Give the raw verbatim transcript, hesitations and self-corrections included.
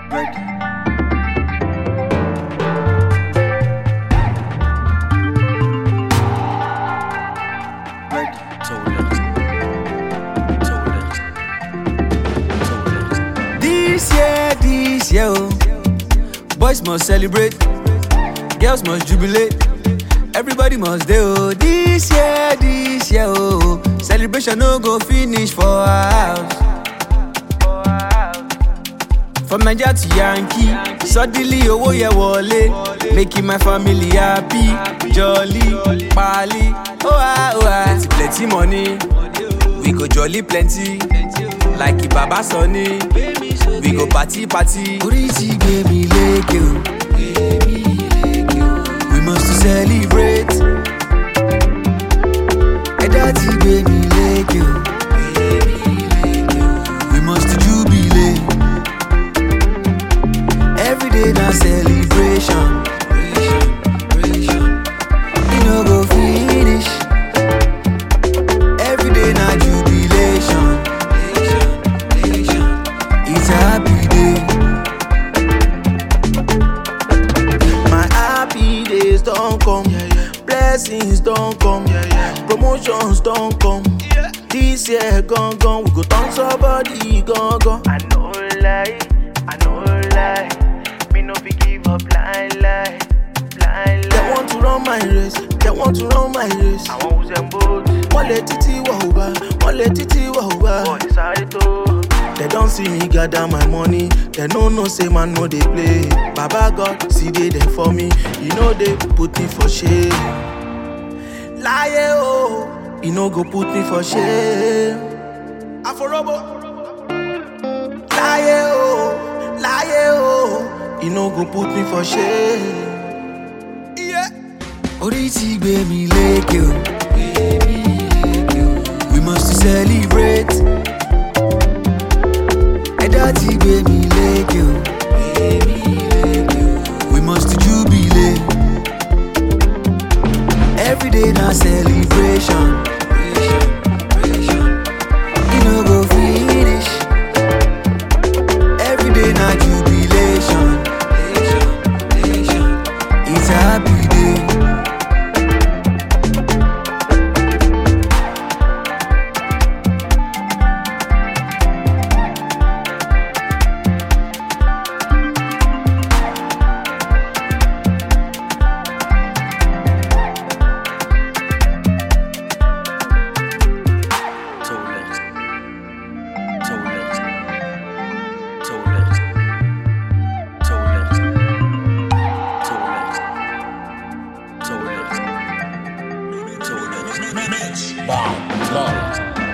Ready. Ready. Tolex. Tolex. Tolex. This year, this year, oh, boys must celebrate, girls must jubilate, everybody must do. Oh, this year, this year, oh, celebration no go finish for our house. From Nigeria to Yankee, suddenly owo ye wole, making my family happy, jolly, pali, oh ah oh ah. Plenty, plenty money, we go jolly plenty, like Ibaba Sunny, we go party party. Oriji baby leke o, we must celebrate. Edati baby leke o, we must jubilate. Every day na celebration, you no go finish. Every day na jubilation, it's a happy day. My happy days don't come, blessings don't come, promotions don't come. This year gone gone, we go turn somebody gone gone. I know lie, I know lie. Me no be give up blind lie, blind They lie. want to run my race, they want to run my race. I want them both. One let it wa over, one let it wa over. Boy, sorry to. They don't see me gather my money. They no know say man no they play. Baba God see they there for me. You know they put me for shame. Lie oh, you know go put me for shame. Aforobo. Lie oh, lie oh, you know go put me for shame. Yeah. Oriti baby leke o, we must celebrate. Edati baby leke o, we must jubilate. Every day na celebration, you no go finish. Every day na jubilation, it's a happy day. Bomb, love.